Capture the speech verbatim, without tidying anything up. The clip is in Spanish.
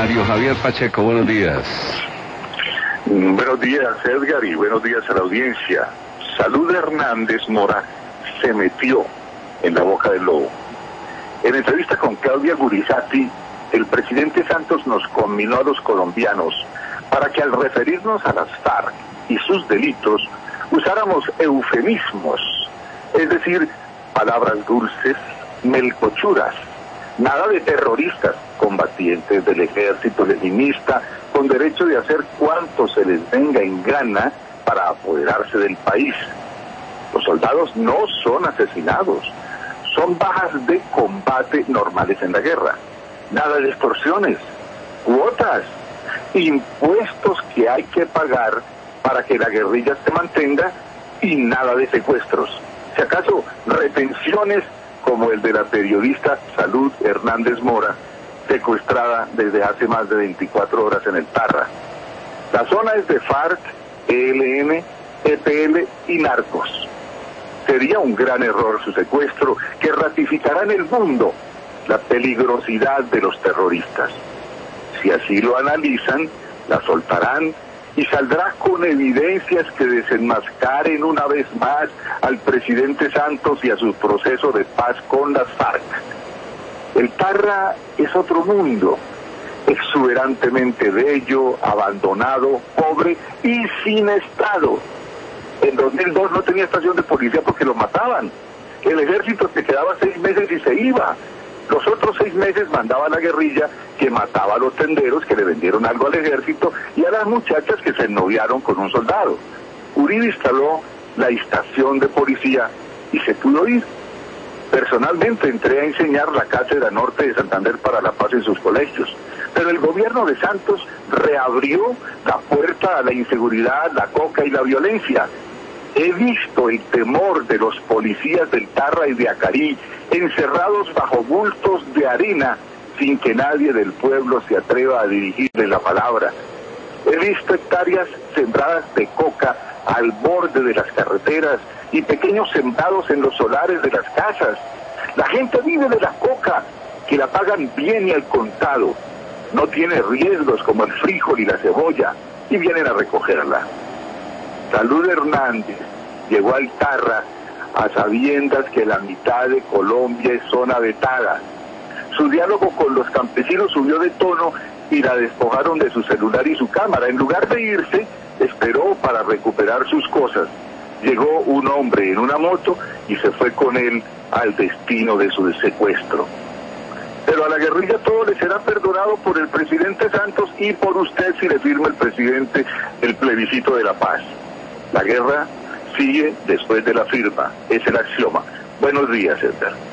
Mario Javier Pacheco, buenos días. Buenos días, Edgar, y buenos días a la audiencia. Salud Hernández Mora se metió en la boca del lobo. En entrevista con Claudia Gurizati, el presidente Santos nos conminó a los colombianos para que al referirnos a las FARC y sus delitos usáramos eufemismos, es decir, palabras dulces, melcochuras, nada de terroristas, combatientes del ejército leninista, con derecho de hacer cuanto se les venga en gana para apoderarse del país. Los soldados no son asesinados, son bajas de combate normales en la guerra. Nada de extorsiones, cuotas, impuestos que hay que pagar para que la guerrilla se mantenga y nada de secuestros. Si acaso, retenciones como el de la periodista Salud Hernández Mora, secuestrada desde hace más de veinticuatro horas en el Tarra. La zona es de FARC, E L N, E P L y narcos. Sería un gran error su secuestro, que ratificará en el mundo la peligrosidad de los terroristas. Si así lo analizan, la soltarán y saldrá con evidencias que desenmascaren una vez más al presidente Santos y a su proceso de paz con las FARC. El Tarra es otro mundo, exuberantemente bello, abandonado, pobre y sin Estado. En dos mil dos no tenía estación de policía porque lo mataban. El ejército se quedaba seis meses y se iba. Los otros seis meses mandaba a la guerrilla que mataba a los tenderos que le vendieron algo al ejército y a las muchachas que se ennoviaron con un soldado. Uribe instaló la estación de policía y se pudo ir. Personalmente entré a enseñar la Cátedra Norte de Santander para la Paz en sus colegios, pero el gobierno de Santos reabrió la puerta a la inseguridad, la coca y la violencia. He visto el temor de los policías del Tarra y de Acarí, encerrados bajo bultos de arena, sin que nadie del pueblo se atreva a dirigirle la palabra. He visto hectáreas sembradas de coca al borde de las carreteras y pequeños sembrados en los solares de las casas. La gente vive de la coca, que la pagan bien y al contado. No tiene riesgos como el frijol y la cebolla, y vienen a recogerla. Salud Hernández llegó al Tarra a sabiendas que la mitad de Colombia es zona vetada. Su diálogo con los campesinos subió de tono y la despojaron de su celular y su cámara. En lugar de irse, esperó para recuperar sus cosas. Llegó un hombre en una moto y se fue con él al destino de su secuestro. Pero a la guerrilla todo le será perdonado por el presidente Santos y por usted si le firma el presidente el plebiscito de la paz. La guerra sigue después de la firma, es el axioma. Buenos días, Edgar.